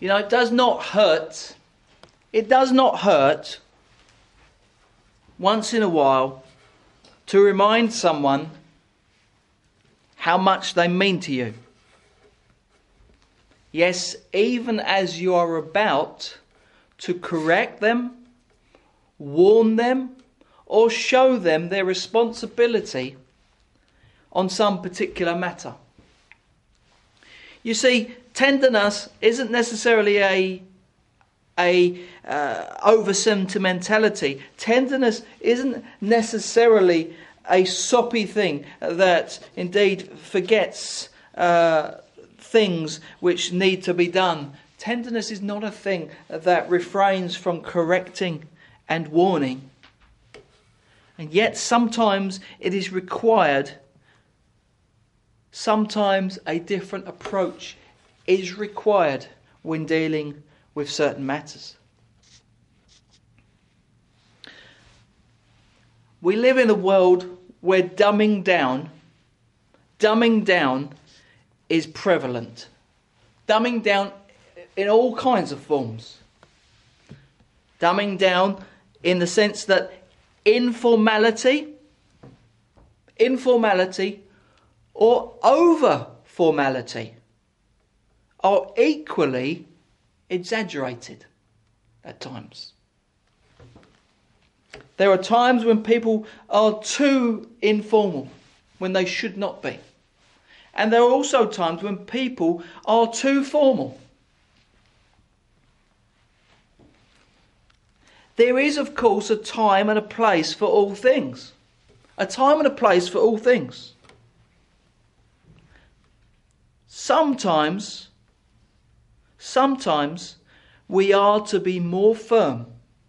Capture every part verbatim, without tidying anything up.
You know, it does not hurt. It does not hurt once in a while to remind someone how much they mean to you. Yes, even as you are about to correct them, warn them, or show them their responsibility on some particular matter. You see, tenderness isn't necessarily a a uh, over sentimentality. Tenderness isn't necessarily a soppy thing that indeed forgets uh, things which need to be done. Tenderness is not a thing that refrains from correcting and warning. And yet sometimes it is required. Sometimes a different approach is required when dealing with certain matters. We live in a world where dumbing down, dumbing down is prevalent. Dumbing down in all kinds of forms. Dumbing down in the sense that informality, informality or over formality are equally exaggerated at times. There are times when people are too informal, when they should not be. And there are also times when people are too formal. There is, of course, a time and a place for all things. A time and a place for all things. Sometimes, sometimes we are to be more firm,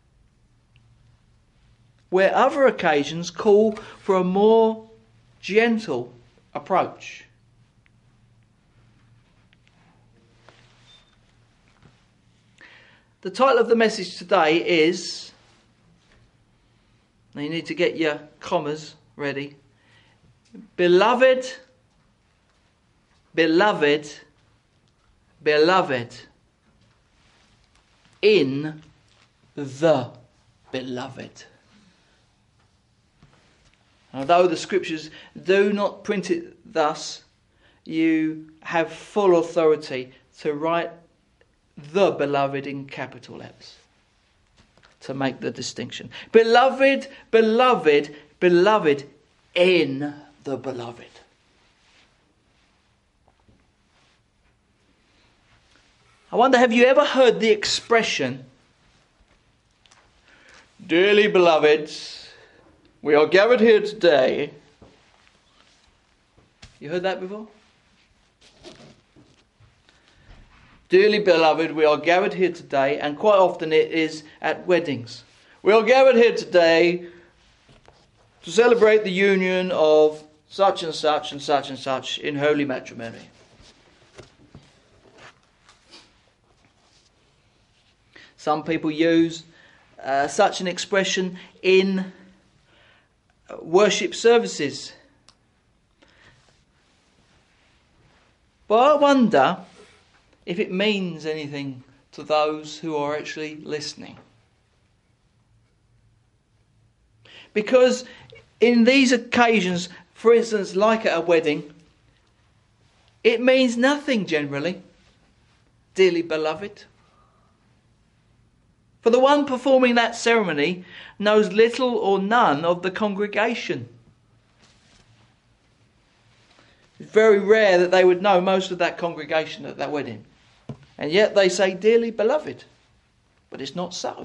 where other occasions call for a more gentle approach. The title of the message today is, now you need to get your commas ready, Beloved, Beloved, Beloved, in the Beloved. Although the scriptures do not print it thus, you have full authority to write the Beloved in capital letters to make the distinction. Beloved, beloved, beloved in the Beloved. I wonder, have you ever heard the expression, dearly beloved, we are gathered here today. You heard that before? Dearly beloved, we are gathered here today, and quite often it is at weddings. We are gathered here today to celebrate the union of such and such and such and such in holy matrimony. Some people use uh, such an expression in worship services. But I wonder if it means anything to those who are actually listening. Because in these occasions, for instance, like at a wedding, it means nothing generally, dearly beloved. For the one performing that ceremony knows little or none of the congregation. It's very rare that they would know most of that congregation at that wedding. And yet they say, dearly beloved. But it's not so.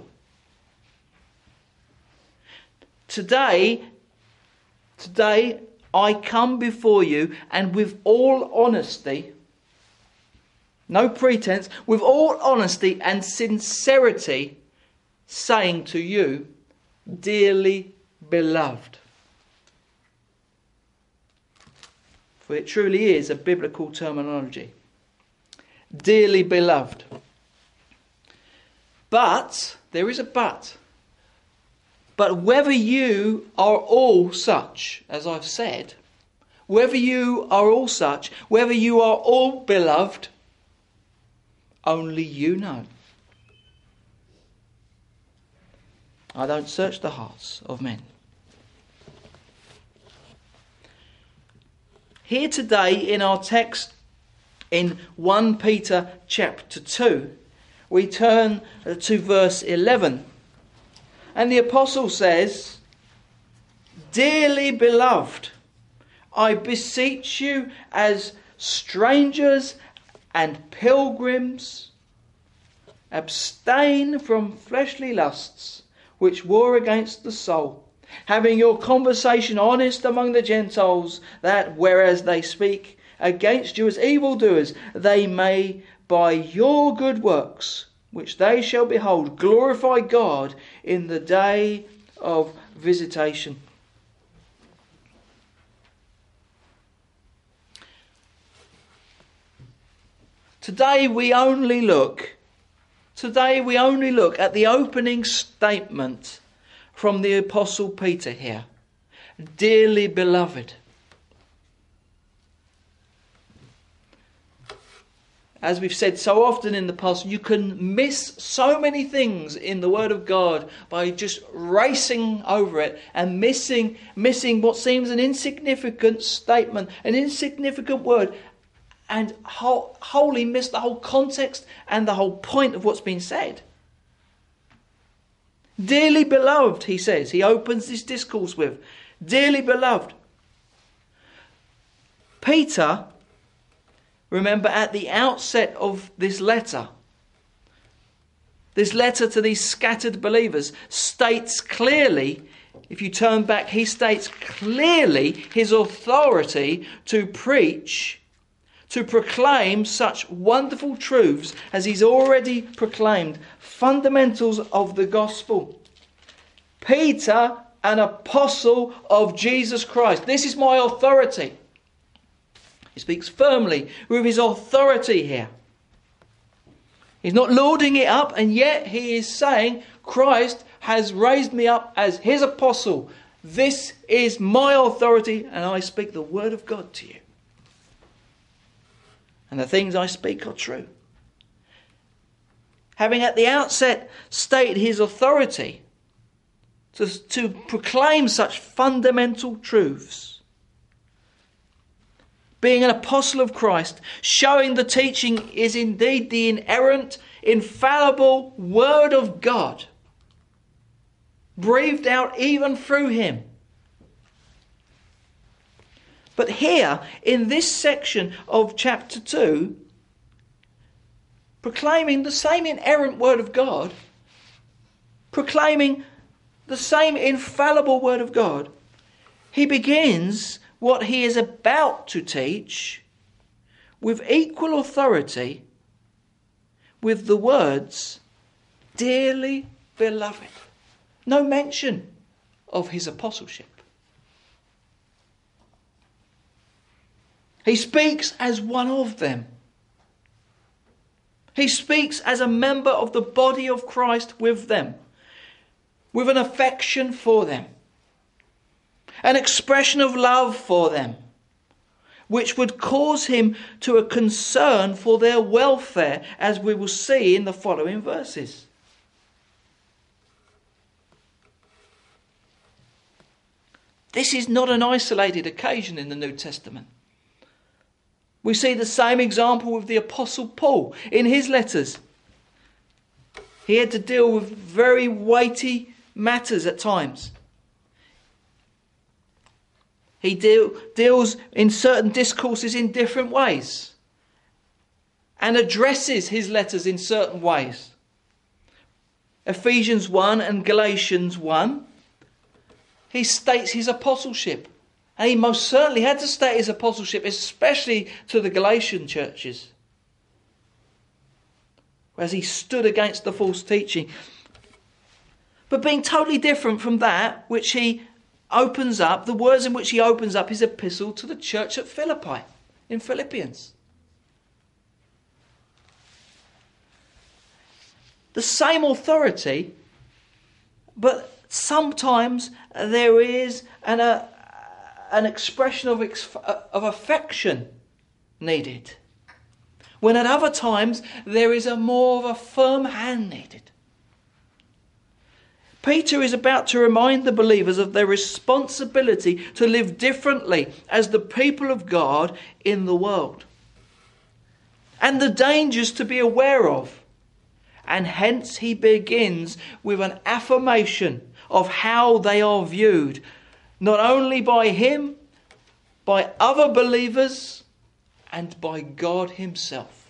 Today, today I come before you and with all honesty, no pretense, with all honesty and sincerity, saying to you, dearly beloved. For it truly is a biblical terminology. Dearly beloved. But, there is a but. But whether you are all such, as I've said, whether you are all such, whether you are all beloved, only you know. I don't search the hearts of men. Here today in our text in First Peter chapter two, we turn to verse eleven. And the apostle says, "Dearly beloved, I beseech you as strangers and pilgrims, abstain from fleshly lusts which war against the soul, having your conversation honest among the Gentiles, that whereas they speak against you as evildoers, they may by your good works, which they shall behold, glorify God in the day of visitation." Today we only look, today we only look at the opening statement from the Apostle Peter here. Dearly beloved. As we've said so often in the past, you can miss so many things in the Word of God by just racing over it and missing, missing what seems an insignificant statement, an insignificant word, and whole, wholly miss the whole context and the whole point of what's been said. Dearly beloved, he says. He opens this discourse with, dearly beloved. Peter, remember at the outset of this letter, this letter to these scattered believers states clearly, if you turn back, he states clearly his authority to preach, to proclaim such wonderful truths as he's already proclaimed, fundamentals of the gospel. Peter, an apostle of Jesus Christ. This is my authority. He speaks firmly with his authority here. He's not lording it up, and yet he is saying, Christ has raised me up as his apostle. This is my authority, and I speak the word of God to you. And the things I speak are true. Having at the outset stated his authority to, to proclaim such fundamental truths, being an apostle of Christ, showing the teaching is indeed the inerrant, infallible word of God, breathed out even through him. But here, in this section of chapter two, proclaiming the same inerrant word of God, proclaiming the same infallible word of God, he begins what he is about to teach with equal authority with the words, dearly beloved. No mention of his apostleship. He speaks as one of them. He speaks as a member of the body of Christ with them, with an affection for them, an expression of love for them, which would cause him to a concern for their welfare, as we will see in the following verses. This is not an isolated occasion in the New Testament. We see the same example with the Apostle Paul in his letters. He had to deal with very weighty matters at times. He deal, deals in certain discourses in different ways and addresses his letters in certain ways. Ephesians one and Galatians one, he states his apostleship. And he most certainly had to state his apostleship, especially to the Galatian churches, as he stood against the false teaching. But being totally different from that which he opens up, the words in which he opens up his epistle to the church at Philippi, in Philippians. The same authority, but sometimes there is an, a, an expression of, of affection needed. when at other times there is a more of a firm hand needed. Peter is about to remind the believers of their responsibility to live differently as the people of God in the world, and the dangers to be aware of. And hence he begins with an affirmation of how they are viewed, not only by him, by other believers, and by God himself.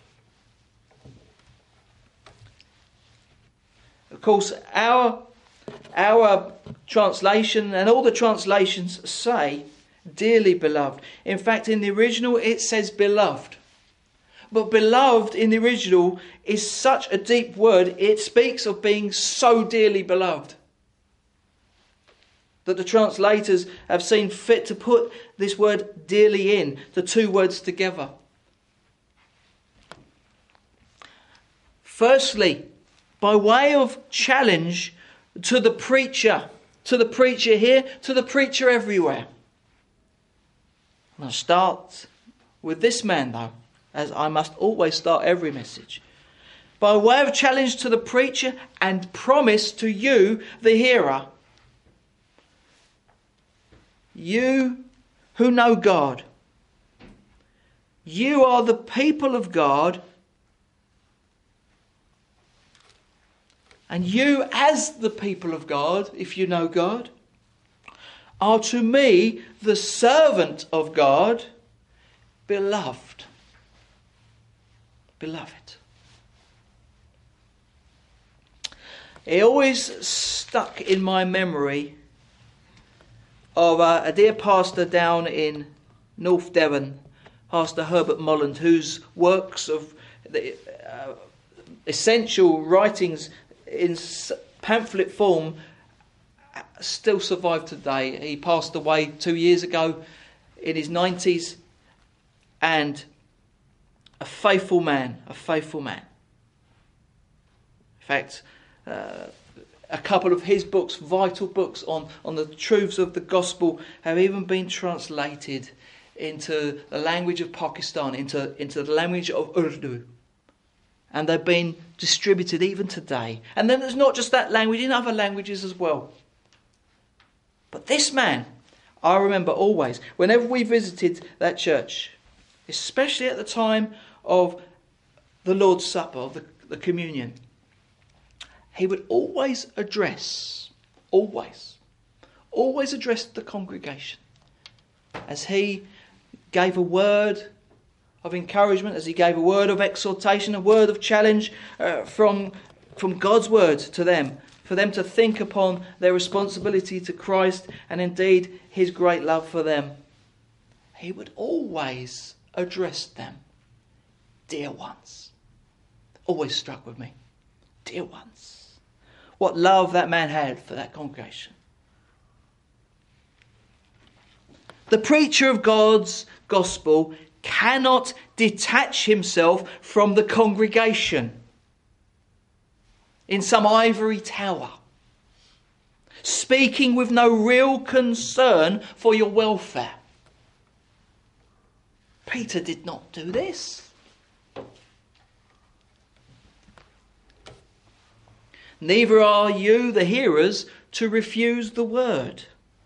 Of course, our, our translation and all the translations say, dearly beloved. In fact, in the original it says beloved. But beloved in the original is such a deep word, it speaks of being so dearly beloved, that the translators have seen fit to put this word dearly in, the two words together. Firstly, by way of challenge to the preacher, to the preacher here, to the preacher everywhere. I'll start with this man though, as I must always start every message. By way of challenge to the preacher and promise to you, the hearer. You who know God. You are the people of God. And you as the people of God, if you know God, are to me the servant of God, beloved. Beloved. It always stuck in my memory of uh, a dear pastor down in North Devon, Pastor Herbert Molland, whose works of the uh, essential writings in pamphlet form still survive today. He passed away two years ago in his nineties, and a faithful man, a faithful man. In fact, uh, a couple of his books, vital books on, on the truths of the gospel, have even been translated into the language of Pakistan, into, into the language of Urdu. And they've been distributed even today. And then there's not just that language, in other languages as well. But this man, I remember always, whenever we visited that church, especially at the time of the Lord's Supper, of the, the communion, he would always address, always, always address the congregation as he gave a word of encouragement, as he gave a word of exhortation, a word of challenge uh, from, from God's word to them, for them to think upon their responsibility to Christ and indeed his great love for them. He would always address them, dear ones. Always struck with me, dear ones. What love that man had for that congregation. The preacher of God's gospel cannot detach himself from the congregation in some ivory tower, speaking with no real concern for your welfare. Peter did not do this. Neither are you, the hearers, to refuse the word.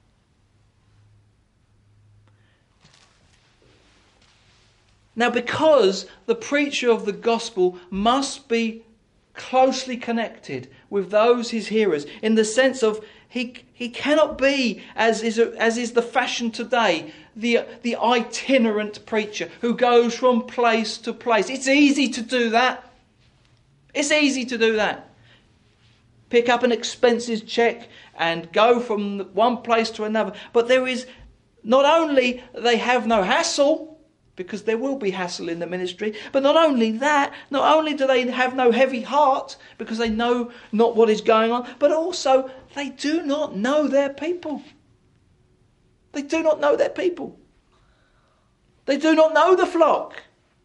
Now, because the preacher of the gospel must be closely connected with those his hearers, in the sense of he he cannot be, as is as is the fashion today, the the itinerant preacher who goes from place to place. It's easy to do that. It's easy to do that. Pick up an expenses check and go from one place to another. But there is, not only they have no hassle, because there will be hassle in the ministry, but not only that, not only do they have no heavy heart, because they know not what is going on, but also they do not know their people. They do not know their people. They do not know the flock.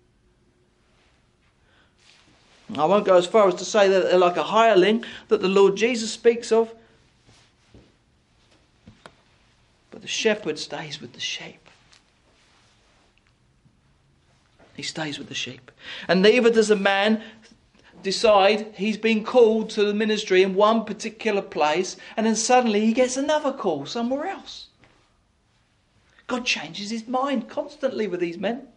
I won't go as far as to say that they're like a hireling that the Lord Jesus speaks of. But the shepherd stays with the sheep. He stays with the sheep. And neither does a man decide he's been called to the ministry in one particular place and then suddenly he gets another call somewhere else. God changes his mind constantly with these men.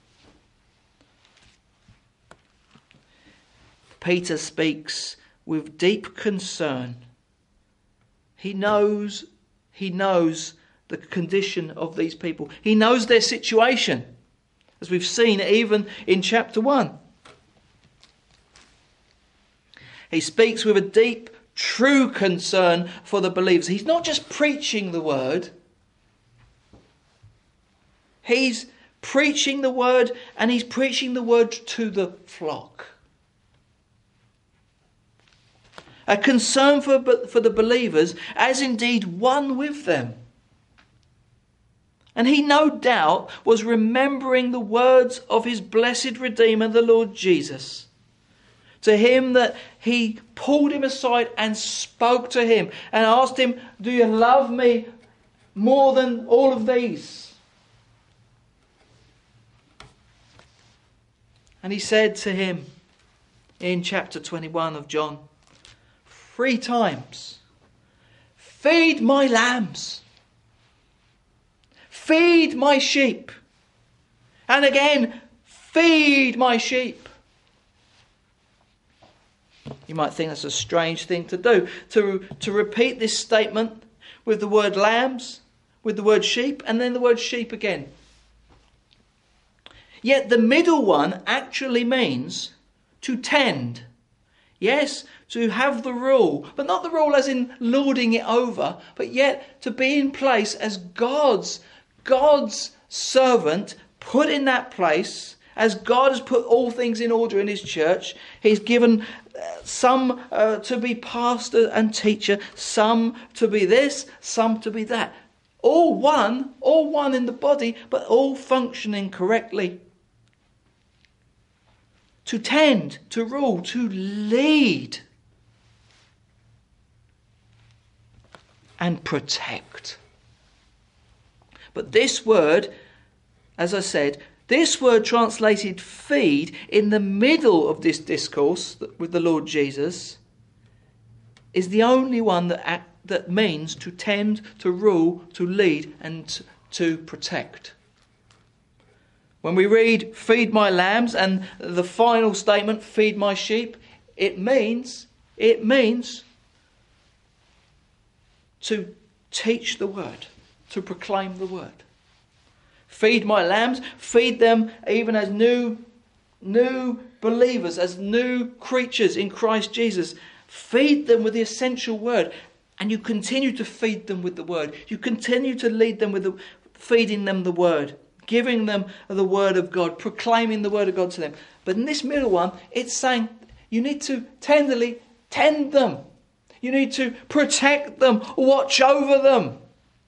Peter speaks with deep concern. He knows, he knows the condition of these people. He knows their situation, as we've seen even in chapter one. He speaks with a deep, true concern for the believers. He's not just preaching the word. He's preaching the word, and he's preaching the word to the flock. A concern for, for the believers, as indeed one with them. And he no doubt was remembering the words of his blessed Redeemer, the Lord Jesus. To him that he pulled him aside and spoke to him and asked him, do you love me more than all of these? And he said to him in chapter twenty-one of John, three times, feed my lambs, feed my sheep, and again, feed my sheep. You might think that's a strange thing to do, to, to repeat this statement with the word lambs, with the word sheep, and then the word sheep again. Yet the middle one actually means to tend. Yes, to have the rule, but not the rule as in lording it over, but yet to be in place as God's, God's servant, put in that place, as God has put all things in order in his church. He's given some uh, to be pastor and teacher, some to be this, some to be that. All one, all one in the body, but all functioning correctly. To tend, to rule, to lead. And protect. But this word, as I said, this word translated feed in the middle of this discourse with the Lord Jesus is the only one that act, that means to tend, to rule, to lead and to protect. When we read feed my lambs and the final statement feed my sheep, it means it means to teach the word, to proclaim the word. Feed my lambs, feed them even as new, new believers, as new creatures in Christ Jesus. Feed them with the essential word, and you continue to feed them with the word. You continue to lead them with the, feeding them the word, giving them the word of God, proclaiming the word of God to them. But in this middle one, it's saying you need to tenderly tend them. You need to protect them, watch over them.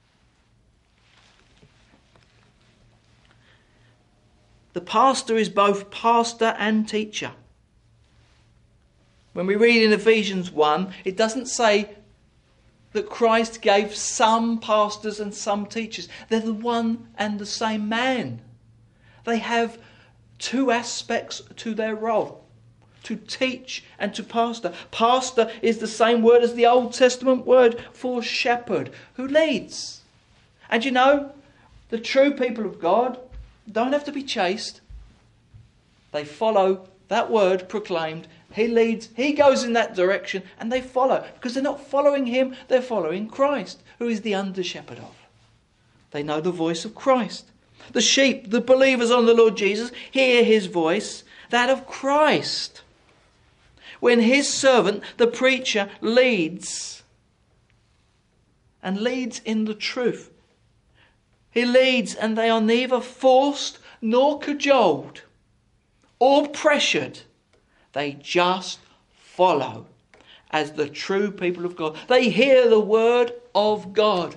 The pastor is both pastor and teacher. When we read in Ephesians one, it doesn't say that Christ gave some pastors and some teachers. They're the one and the same man. They have two aspects to their role, to teach and to pastor. Pastor is the same word as the Old Testament word for shepherd, who leads. And you know, the true people of God don't have to be chased. They follow that word proclaimed. He leads, he goes in that direction, and they follow. Because they're not following him, they're following Christ, who is the under-shepherd of. They know the voice of Christ. The sheep, the believers on the Lord Jesus, hear his voice, that of Christ. When his servant, the preacher, leads, and leads in the truth. He leads, and they are neither forced nor cajoled or pressured. They just follow as the true people of God. They hear the word of God.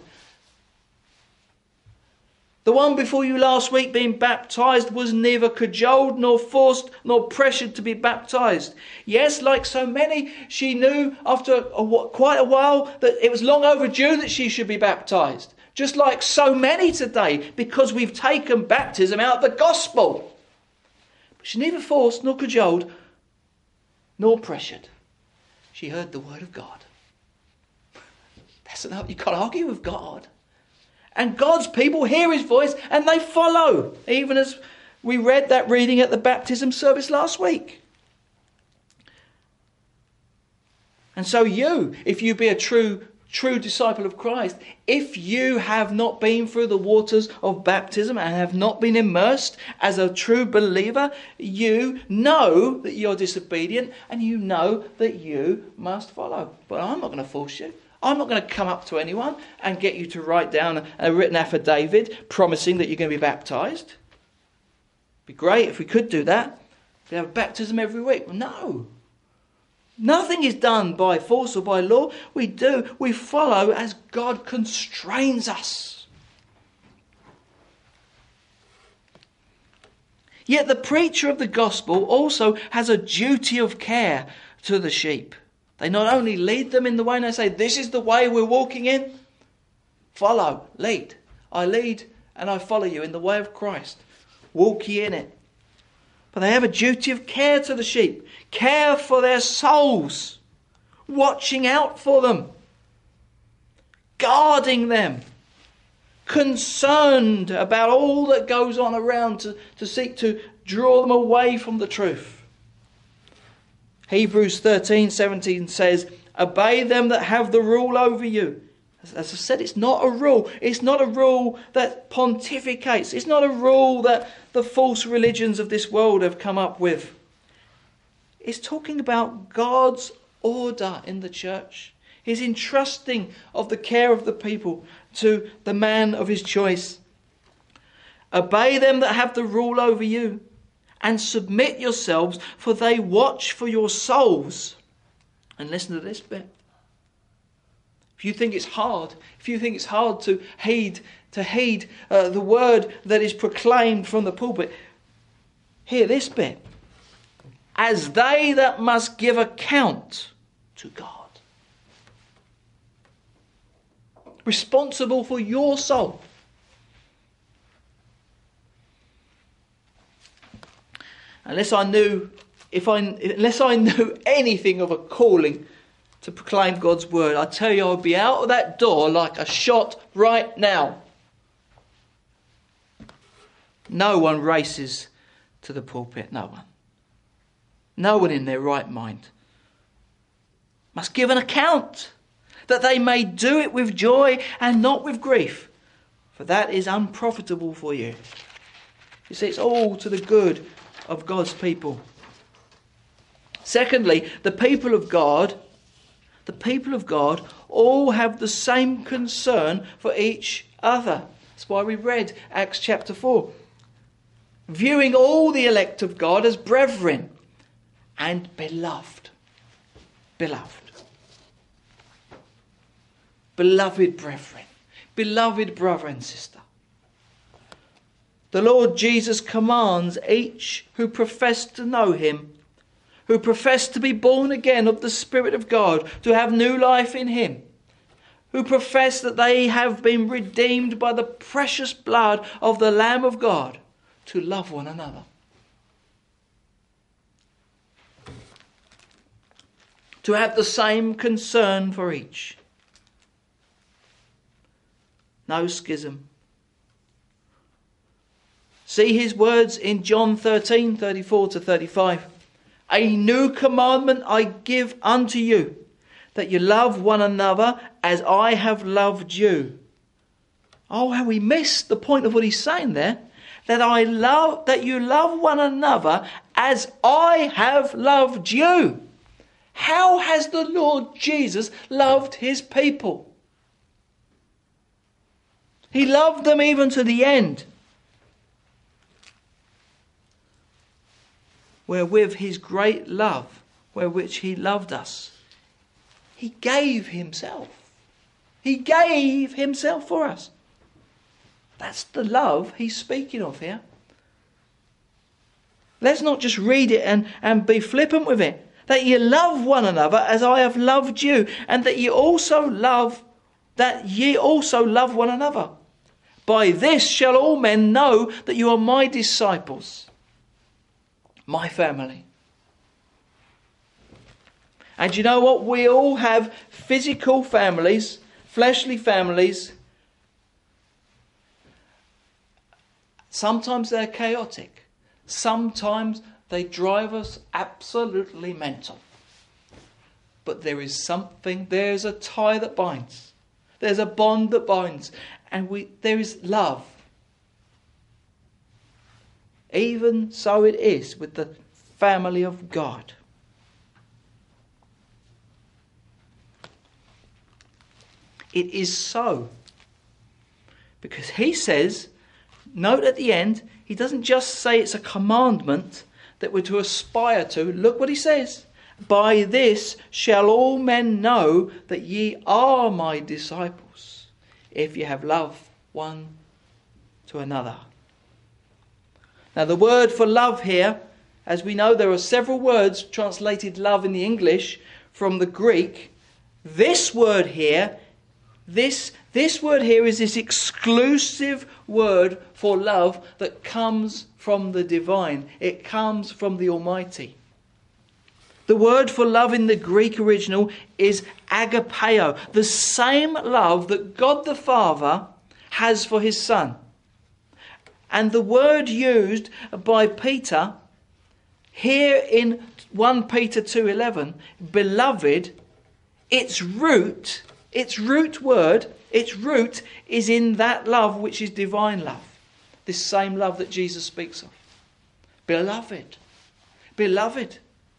The one before you last week being baptized was neither cajoled nor forced nor pressured to be baptized. Yes, like so many, she knew after a, quite a while that it was long overdue that she should be baptized. Just like so many today, because we've taken baptism out of the gospel. She's neither forced nor cajoled nor pressured. She heard the word of God. That's enough. You can't argue with God. And God's people hear his voice and they follow. Even as we read that reading at the baptism service last week. And so you, if you be a true, true disciple of Christ, if you have not been through the waters of baptism and have not been immersed as a true believer, you know that you're disobedient and you know that you must follow. But I'm not going to force you. I'm not going to come up to anyone and get you to write down a, a written affidavit promising that you're going to be baptised. It'd be great if we could do that. We have baptism every week. Well, no. Nothing is done by force or by law. We do. We follow as God constrains us. Yet the preacher of the gospel also has a duty of care to the sheep. They not only lead them in the way and they say, this is the way we're walking in. Follow, lead. I lead and I follow you in the way of Christ. Walk ye in it. But they have a duty of care to the sheep. Care for their souls. Watching out for them. Guarding them. Concerned about all that goes on around to, to seek to draw them away from the truth. Hebrews thirteen seventeen says, obey them that have the rule over you. As I said, it's not a rule. It's not a rule that pontificates. It's not a rule that the false religions of this world have come up with. It's talking about God's order in the church. His entrusting of the care of the people to the man of his choice. Obey them that have the rule over you. And submit yourselves, for they watch for your souls. And listen to this bit. If you think it's hard, if you think it's hard to heed, to heed uh, the word that is proclaimed from the pulpit, hear this bit. As they that must give account to God. Responsible for your soul. Unless I knew, if I, unless I knew anything of a calling to proclaim God's word, I tell you, I would be out of that door like a shot right now. No one races to the pulpit. No one. No one in their right mind must give an account, that they may do it with joy and not with grief, for that is unprofitable for you. You see, it's all to the good of God's people. Secondly, the people of God, the people of God all have the same concern for each other. That's why we read Acts chapter four. Viewing all the elect of God as brethren and beloved. Beloved. Beloved brethren. Beloved brother and sister. The Lord Jesus commands each who profess to know him, who profess to be born again of the Spirit of God, to have new life in him, who profess that they have been redeemed by the precious blood of the Lamb of God, to love one another. To have the same concern for each. No schism. See his words in John thirteen, thirty-four to thirty-five. A new commandment I give unto you, that you love one another as I have loved you. Oh, how we missed the point of what he's saying there. That I love, that you love one another as I have loved you. How has the Lord Jesus loved his people? He loved them even to the end. Wherewith his great love, wherewith he loved us, he gave himself. He gave himself for us. That's the love he's speaking of here. Let's not just read it and, and be flippant with it. That you love one another as I have loved you, and that ye also love, that ye also love one another. By this shall all men know that you are my disciples. My family. And you know what? We all have physical families, fleshly families. Sometimes they're chaotic. Sometimes they drive us absolutely mental. But there is something, there's a tie that binds. There's a bond that binds. And we there is love. Even so it is with the family of God. It is so. Because he says, note at the end, he doesn't just say it's a commandment that we're to aspire to. Look what he says. By this shall all men know that ye are my disciples, if ye have love one to another. Now the word for love here, as we know, there are several words translated love in the English from the Greek. This word here, this, this word here is this exclusive word for love that comes from the divine. It comes from the Almighty. The word for love in the Greek original is agapeo, the same love that God the Father has for his Son. And the word used by Peter here in First Peter two eleven, beloved, its root, its root word, its root is in that love which is divine love. This same love that Jesus speaks of. Beloved. Beloved.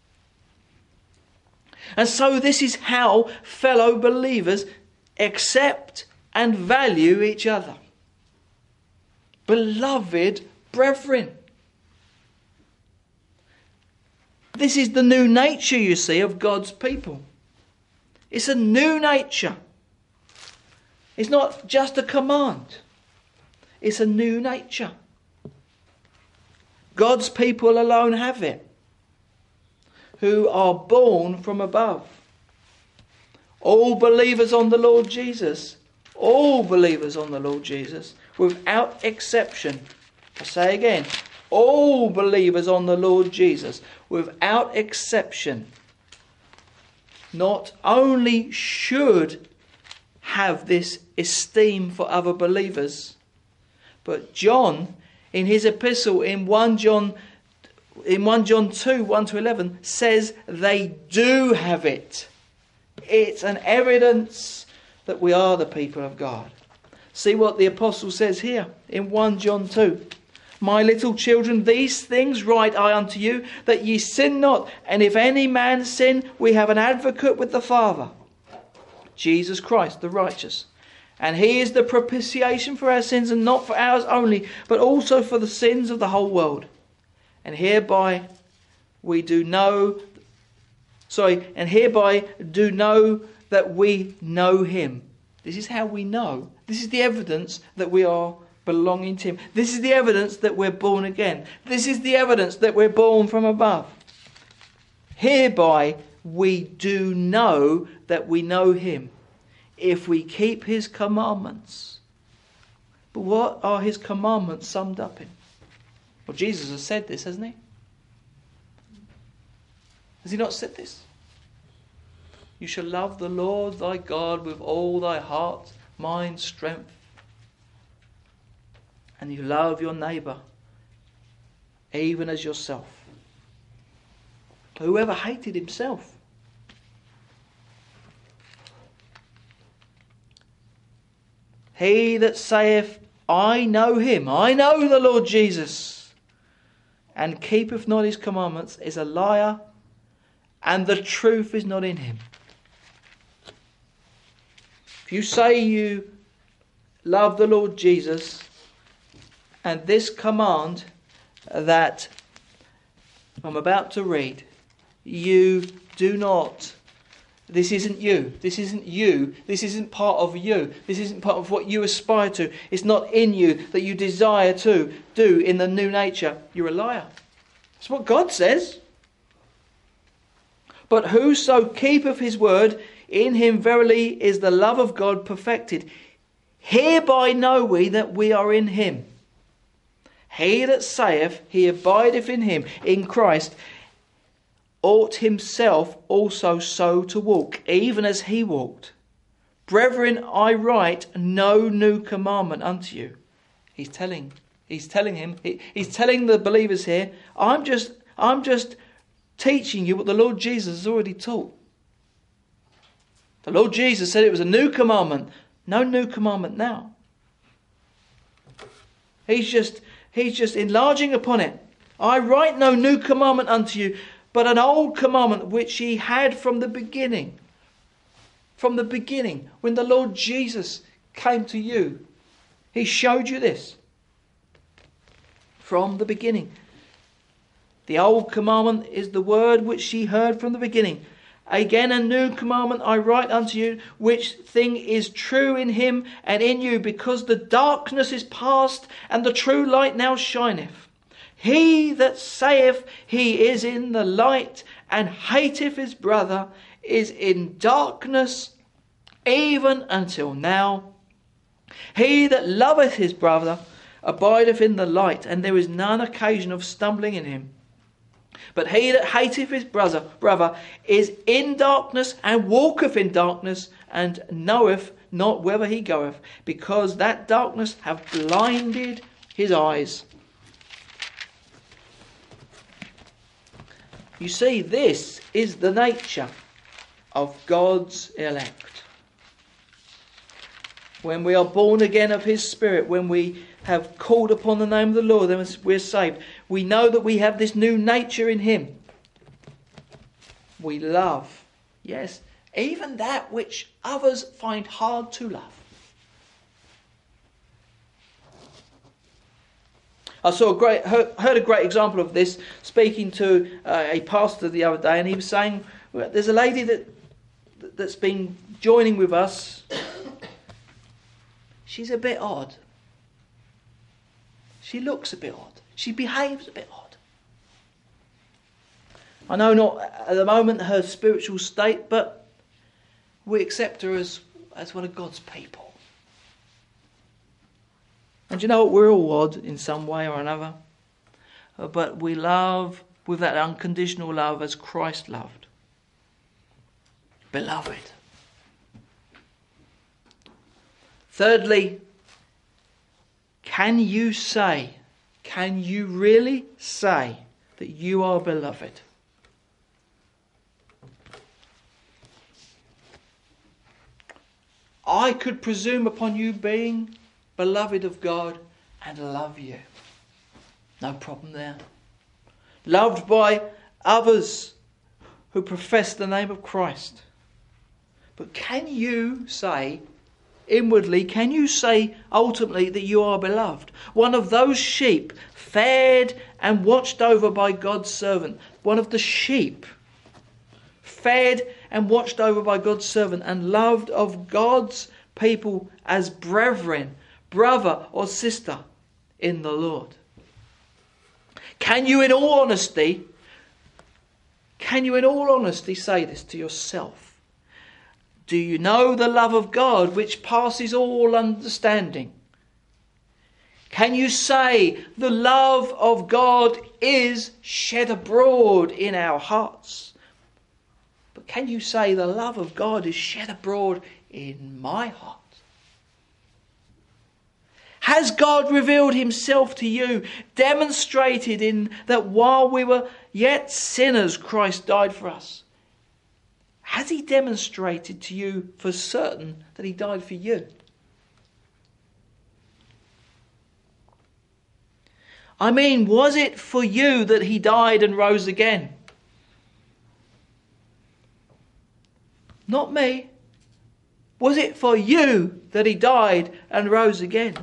And so this is how fellow believers accept and value each other. Beloved brethren. This is the new nature, you see, of God's people. It's a new nature. It's not just a command. It's a new nature. God's people alone have it, who are born from above. All believers on the Lord Jesus, all believers on the Lord Jesus, without exception. I say again, all believers on the Lord Jesus, without exception, not only should have this esteem for other believers, but John, in his epistle in First John In First John two, one to eleven, says they do have it. It's an evidence that we are the people of God. See what the apostle says here in First John two. My little children, these things write I unto you, that ye sin not. And if any man sin, we have an advocate with the Father, Jesus Christ the righteous. And he is the propitiation for our sins, and not for ours only, but also for the sins of the whole world. And hereby we do know, sorry, and hereby do know that we know him. This is how we know. This is the evidence that we are belonging to him. This is the evidence that we're born again. This is the evidence that we're born from above. Hereby we do know that we know him, if we keep his commandments. But what are his commandments summed up in? Well, Jesus has said this, hasn't he? Has he not said this? You shall love the Lord thy God with all thy heart, mind, strength. And you love your neighbour even as yourself. Whoever hated himself. He that saith, I know him, I know the Lord Jesus, and keepeth not his commandments, is a liar, and the truth is not in him. If you say you love the Lord Jesus, and this command that I'm about to read, you do not, this isn't you, this isn't you, this isn't part of you, this isn't part of what you aspire to, it's not in you that you desire to do in the new nature, you're a liar. That's what God says. But whoso keepeth his word, in him verily is the love of God perfected. Hereby know we that we are in him. He that saith he abideth in him, in Christ, ought himself also so to walk, even as he walked. Brethren, I write no new commandment unto you. He's telling, he's telling him, he, he's telling the believers here, I'm just, I'm just teaching you what the Lord Jesus has already taught. The Lord Jesus said it was a new commandment. No new commandment now. He's just, he's just enlarging upon it. I write no new commandment unto you, but an old commandment which ye had from the beginning. From the beginning, when the Lord Jesus came to you, he showed you this. From the beginning. The old commandment is the word which ye heard from the beginning. Again a new commandment I write unto you, which thing is true in him and in you, because the darkness is past and the true light now shineth. He that saith he is in the light and hateth his brother is in darkness even until now. He that loveth his brother abideth in the light, and there is none occasion of stumbling in him. But he that hateth his brother, brother is in darkness and walketh in darkness, and knoweth not whither he goeth, because that darkness hath blinded his eyes. You see, this is the nature of God's elect. When we are born again of his Spirit, when we have called upon the name of the Lord, then we're saved. We know that we have this new nature in him. We love, yes, even that which others find hard to love. I saw a great, heard, heard a great example of this speaking to uh, a pastor the other day, and he was saying, well, there's a lady that that's been joining with us. She's a bit odd. She looks a bit odd. She behaves a bit odd. I know not at the moment her spiritual state, but we accept her as, as one of God's people. And you know what? We're all odd in some way or another. But we love with that unconditional love as Christ loved. Beloved. Thirdly, can you say, can you really say that you are beloved? I could presume upon you being beloved of God and love you. No problem there. Loved by others who profess the name of Christ. But can you say, inwardly, can you say ultimately that you are beloved? One of those sheep fed and watched over by God's servant. One of the sheep fed and watched over by God's servant and loved of God's people as brethren, brother or sister in the Lord. Can you in all honesty, can you in all honesty say this to yourself? Do you know the love of God which passes all understanding? Can you say the love of God is shed abroad in our hearts? But can you say the love of God is shed abroad in my heart? Has God revealed himself to you, demonstrated in that while we were yet sinners, Christ died for us? Has he demonstrated to you for certain that he died for you? I mean, was it for you that he died and rose again? Not me. Was it for you that he died and rose again?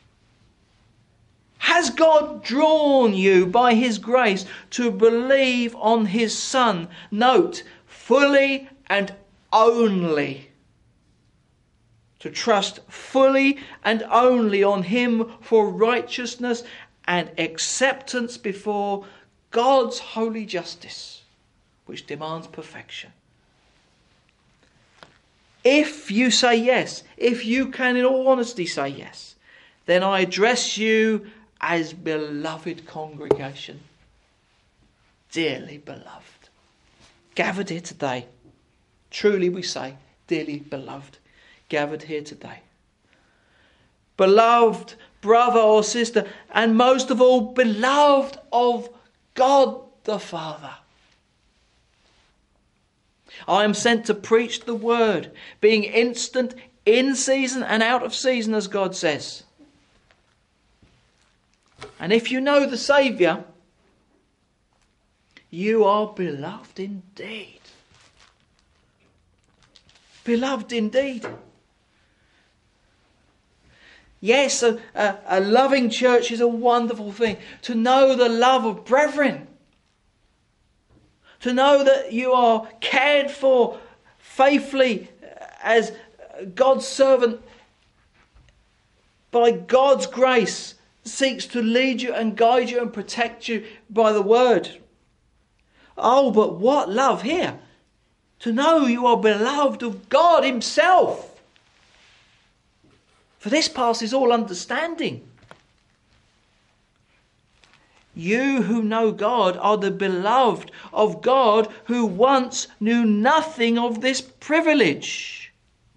Has God drawn you by his grace to believe on his Son? Note, fully and only. To trust fully and only on him for righteousness and acceptance before God's holy justice, which demands perfection. If you say yes, if you can in all honesty say yes, then I address you as beloved congregation, dearly beloved, gathered here today. Truly we say, dearly beloved, gathered here today. Beloved brother or sister, and most of all, beloved of God the Father. I am sent to preach the word, being instant, in season and out of season, as God says. And if you know the Saviour, you are beloved indeed. Beloved indeed. Yes, a, a, a loving church is a wonderful thing. To know the love of brethren. To know that you are cared for faithfully as God's servant by God's grace seeks to lead you and guide you and protect you by the word. Oh, but what love here. To know you are beloved of God himself. For this passes all understanding. You who know God are the beloved of God, who once knew nothing of this privilege.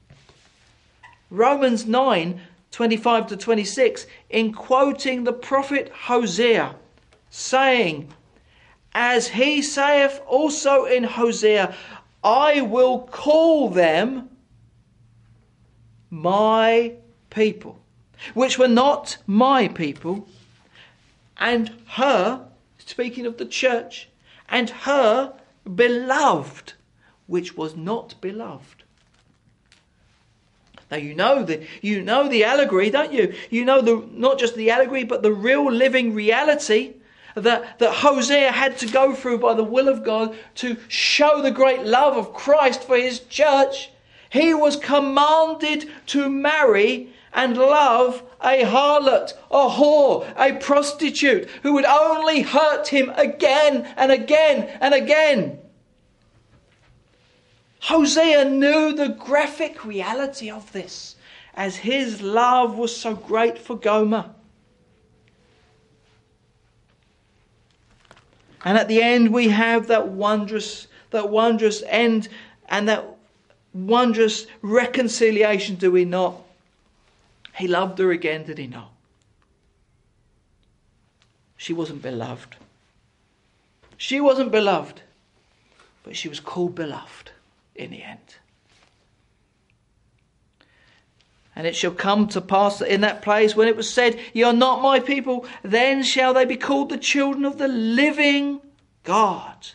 Romans nine, twenty-five to twenty-six, in quoting the prophet Hosea, saying, as he saith also in Hosea, I will call them my people, which were not my people, and her, speaking of the church, and her beloved, which was not beloved. Now you know the you know the allegory, don't you? You know the not just the allegory, but the real living reality that, that Hosea had to go through by the will of God to show the great love of Christ for his church. He was commanded to marry and love a harlot, a whore, a prostitute who would only hurt him again and again and again. Hosea knew the graphic reality of this, as his love was so great for Gomer. And at the end we have that wondrous, that wondrous end and that wondrous reconciliation, do we not? He loved her again, did he not? She wasn't beloved. She wasn't beloved, but she was called beloved in the end. And it shall come to pass that in that place when it was said, ye are not my people, then shall they be called the children of the living God.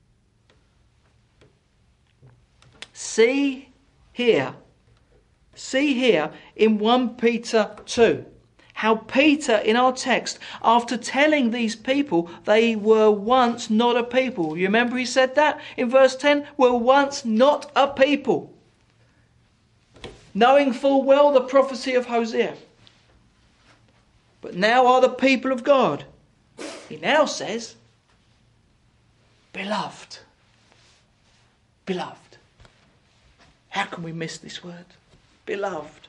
See here, see here in First Peter two, how Peter in our text, after telling these people they were once not a people. You remember he said that in verse ten? Were once not a people. Knowing full well the prophecy of Hosea. But now are the people of God. He now says, beloved. Beloved. How can we miss this word? Beloved.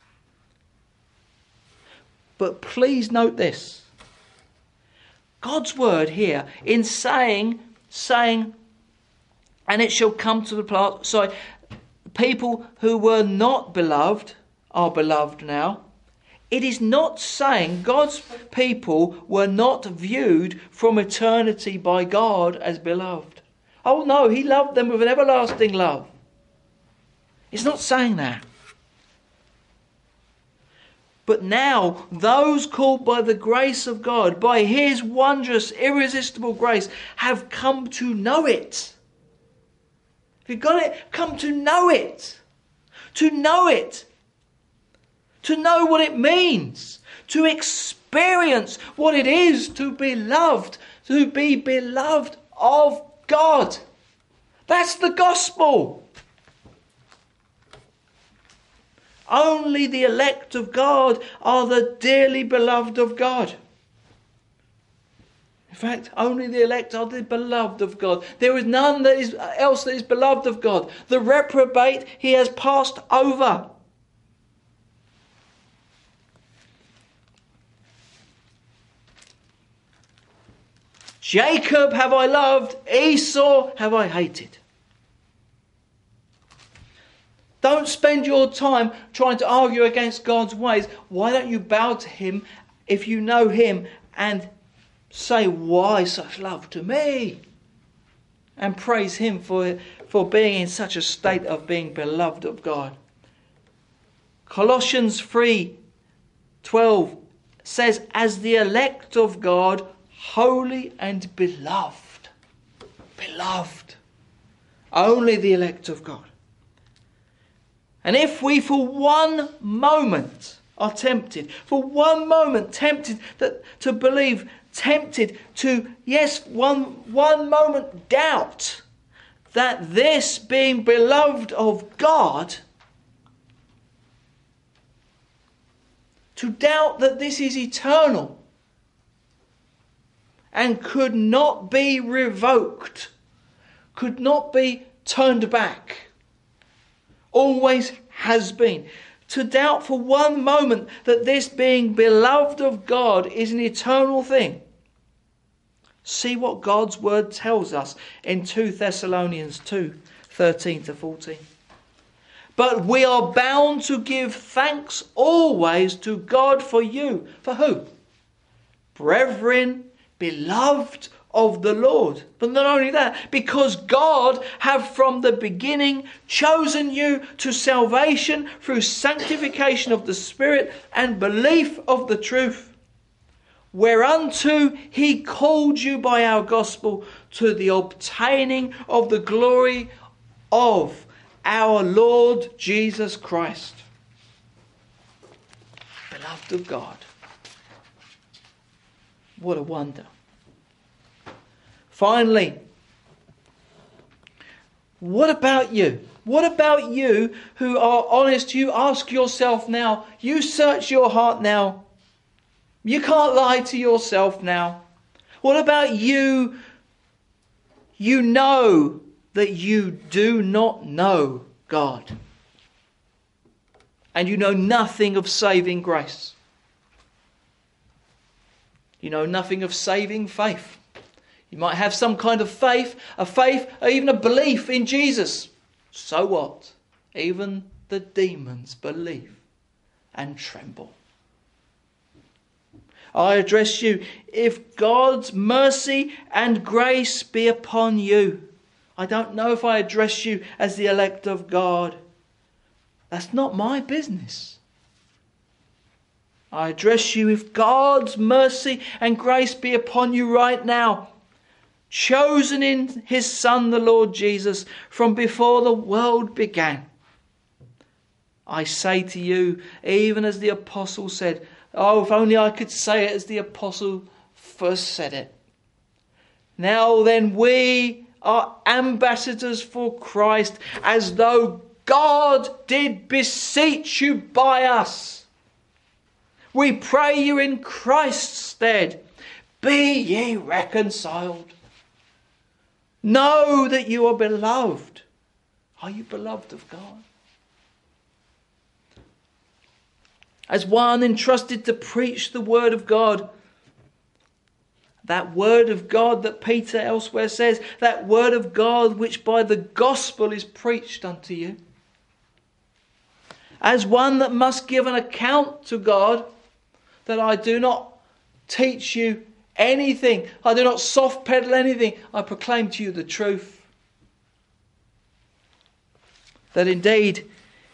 But please note this. God's word here in saying, saying, and it shall come to the part, sorry, people who were not beloved are beloved now. It is not saying God's people were not viewed from eternity by God as beloved. Oh no, he loved them with an everlasting love. It's not saying that. But now, those called by the grace of God, by his wondrous, irresistible grace, have come to know it. If you've got it, come to know it. To know it. To know what it means. To experience what it is to be loved. To be beloved of God. That's the gospel. Only the elect of God are the dearly beloved of God. In fact, only the elect are the beloved of God. There is none that is else that is beloved of God. The reprobate he has passed over. Jacob have I loved, Esau have I hated. Don't spend your time trying to argue against God's ways. Why don't you bow to him if you know him and say, why such love to me? And praise him for, for being in such a state of being beloved of God. Colossians three twelve says, as the elect of God, holy and beloved. Beloved. Only the elect of God. And if we for one moment are tempted, for one moment tempted that, to believe, tempted to, yes, one, one moment doubt that this being beloved of God, to doubt that this is eternal and could not be revoked, could not be turned back, always has been. To doubt for one moment that this being beloved of God is an eternal thing. See what God's word tells us in Second Thessalonians two, thirteen to fourteen. But we are bound to give thanks always to God for you. For who? Brethren, beloved of the Lord. But not only that, because God have from the beginning chosen you to salvation through sanctification of the Spirit and belief of the truth, whereunto he called you by our gospel to the obtaining of the glory of our Lord Jesus Christ. Beloved of God. What a wonder. Finally, what about you? What about you who are honest? You ask yourself now, you search your heart now. You can't lie to yourself now. What about you? You know that you do not know God. And you know nothing of saving grace. You know nothing of saving faith. You might have some kind of faith, a faith, or even a belief in Jesus. So what? Even the demons believe and tremble. I address you, if God's mercy and grace be upon you. I don't know if I address you as the elect of God. That's not my business. I address you, if God's mercy and grace be upon you right now. Chosen in his Son, the Lord Jesus, from before the world began. I say to you, even as the apostle said, oh, if only I could say it as the apostle first said it. Now then, we are ambassadors for Christ, as though God did beseech you by us. We pray you in Christ's stead, be ye reconciled. Know that you are beloved. Are you beloved of God? As one entrusted to preach the word of God, that word of God that Peter elsewhere says, that word of God which by the gospel is preached unto you. As one that must give an account to God, that I do not teach you anything. I do not soft pedal anything. I proclaim to you the truth. That indeed,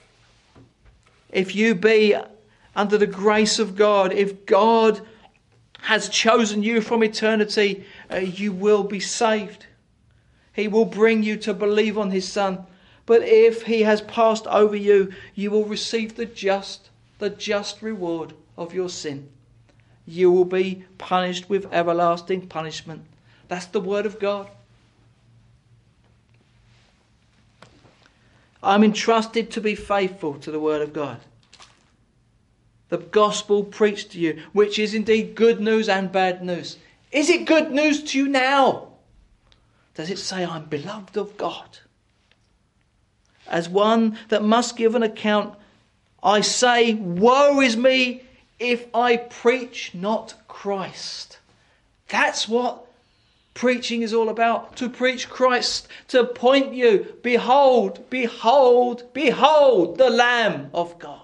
if you be under the grace of God, if God has chosen you from eternity, uh, you will be saved. He will bring you to believe on his Son. But if he has passed over you, you will receive the just, the just reward of your sin. You will be punished with everlasting punishment. That's the word of God. I'm entrusted to be faithful to the word of God. The gospel preached to you, which is indeed good news and bad news. Is it good news to you now? Does it say, I'm beloved of God? As one that must give an account, I say, woe is me if I preach not Christ. That's what preaching is all about. To preach Christ, to point you, behold, behold, behold the Lamb of God.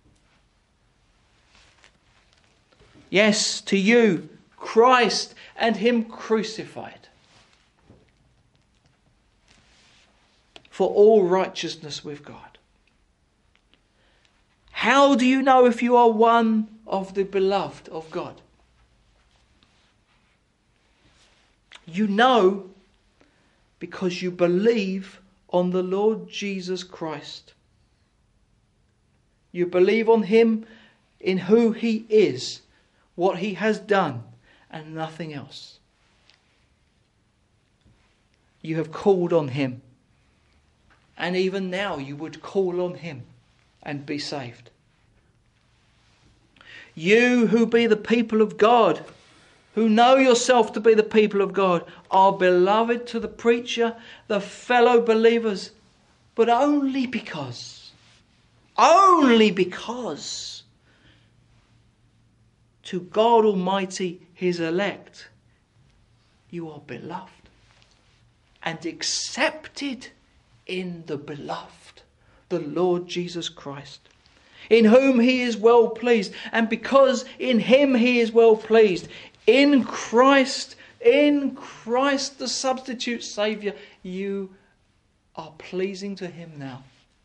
Yes, to you, Christ and Him crucified. For all righteousness with God. How do you know if you are one of the beloved of God? You know because you believe on the Lord Jesus Christ. You believe on Him in who He is, what He has done, and nothing else. You have called on Him. And even now you would call on Him and be saved. You who be the people of God, who know yourself to be the people of God, are beloved to the preacher, the fellow believers, but only because, only because to God Almighty, His elect, you are beloved and accepted in the beloved, the Lord Jesus Christ, in whom He is well pleased. And because in Him He is well pleased, in Christ, in Christ the substitute Saviour, you are pleasing to Him now.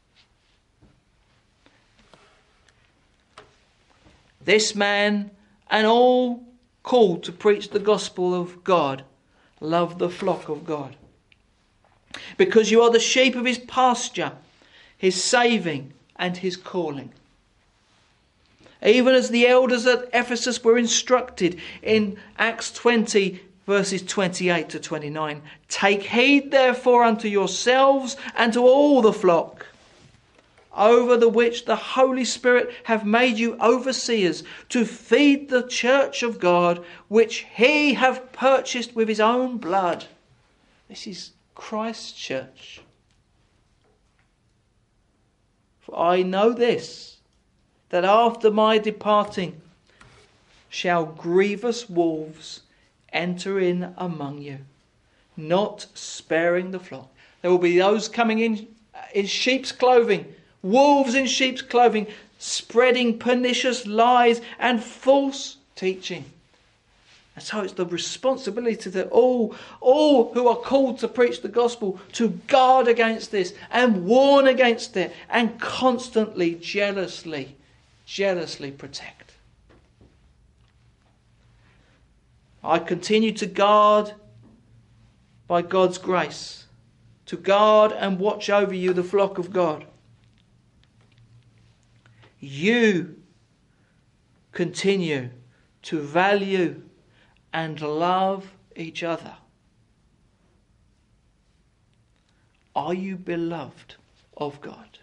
This man and all called to preach the gospel of God love the flock of God. Because you are the sheep of His pasture, His saving and His calling. Even as the elders at Ephesus were instructed in Acts twenty, verses twenty-eight to twenty-nine. Take heed therefore unto yourselves and to all the flock, over the which the Holy Spirit hath made you overseers, to feed the church of God, which He hath purchased with His own blood. This is Christ's church. For I know this, that after my departing shall grievous wolves enter in among you, not sparing the flock. There will be those coming in in sheep's clothing, wolves in sheep's clothing, spreading pernicious lies and false teaching. And so it's the responsibility that all, all who are called to preach the gospel to guard against this and warn against it and constantly, jealously, jealously protect. I continue to guard by God's grace, to guard and watch over you, the flock of God. You continue to value and love each other. Are you beloved of God?